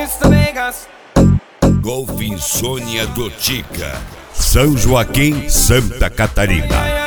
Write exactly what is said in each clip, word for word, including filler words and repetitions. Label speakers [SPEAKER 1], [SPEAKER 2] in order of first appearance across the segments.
[SPEAKER 1] Golf Insônia do Tica, São Joaquim, Santa Catarina.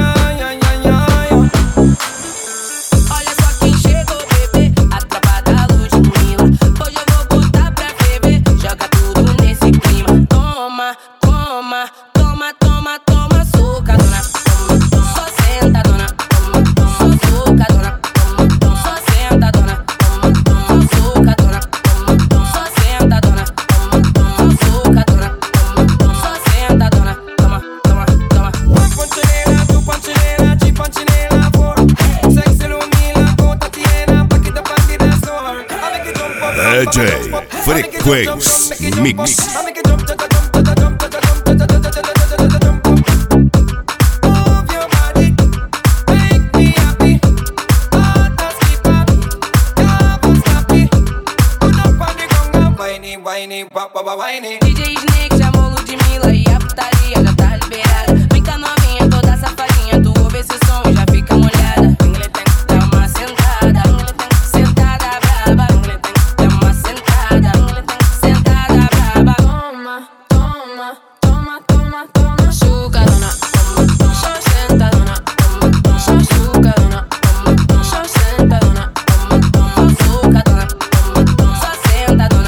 [SPEAKER 1] D J Frequência Mix.
[SPEAKER 2] D J Snake chamou Ludmilla e a putaria já tá liberada. Vem cá novinha, toda safadinha, tu ouve esse som e já fica molhada. Dá uma sentada, sentada braba. Dá uma sentada, sentada braba. Toma, toma, toma, toma, toma. Chucadona, toma, só sentadona. Toma, só chucadona. Toma, só sentadona. Toma, toma, chucadona. Toma, só sentadona.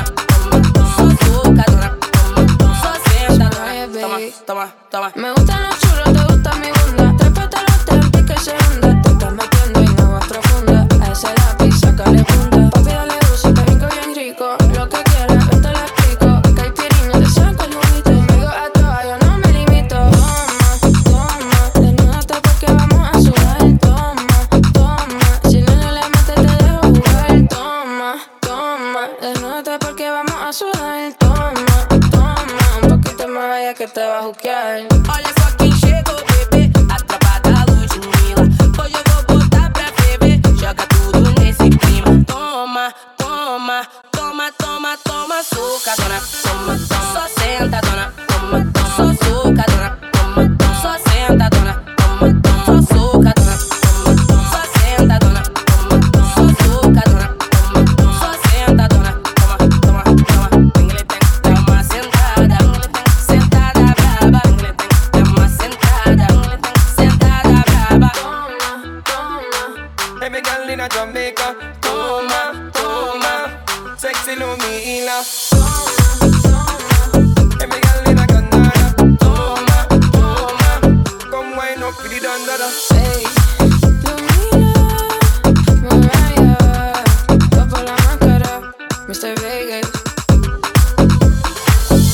[SPEAKER 2] Toma, toma.
[SPEAKER 3] Me gustan los churros, te gusta mi bunda. Trépate los tempis que se hunda. Te estás metiendo en aguas profundas. A ese lápiz, sácale punta. Papi, dale uso, te brinco bien rico. Lo que quieras, yo te lo explico. Caipirinha, te saco el juguito. Conmigo a toa, yo no me limito. Toma, toma, desnúdate porque vamos a sudar. Toma, toma, si no le metes te dejo jugar. Toma, toma, desnúdate porque vamos a sudar. Toma, que te va a juquear.
[SPEAKER 2] Olha só quem chegou, bebê, a tropa da Ludmilla. Hoje eu vou botar pra ferver, joga tudo nesse clima. Toma, toma, toma, toma, toma, sucadona. Toma, toma, só sentadona. Toma, toma, só sucadona. Toma, toma, só sentadona. Toma, toma, só sucadona. Toma, toma, só sentadona. Toma, toma, só sucadona. Toma, toma, só sentadona. Toma, toma, toma. Dá uma sentada.
[SPEAKER 4] Jamaica, toma, toma, sexy Lumila.
[SPEAKER 3] Toma, toma,
[SPEAKER 4] every girl in a Canada. Toma, toma, come wine up with the dandada.
[SPEAKER 3] Hey, Lumila, Mariah, va por la máscara, mister Vegas.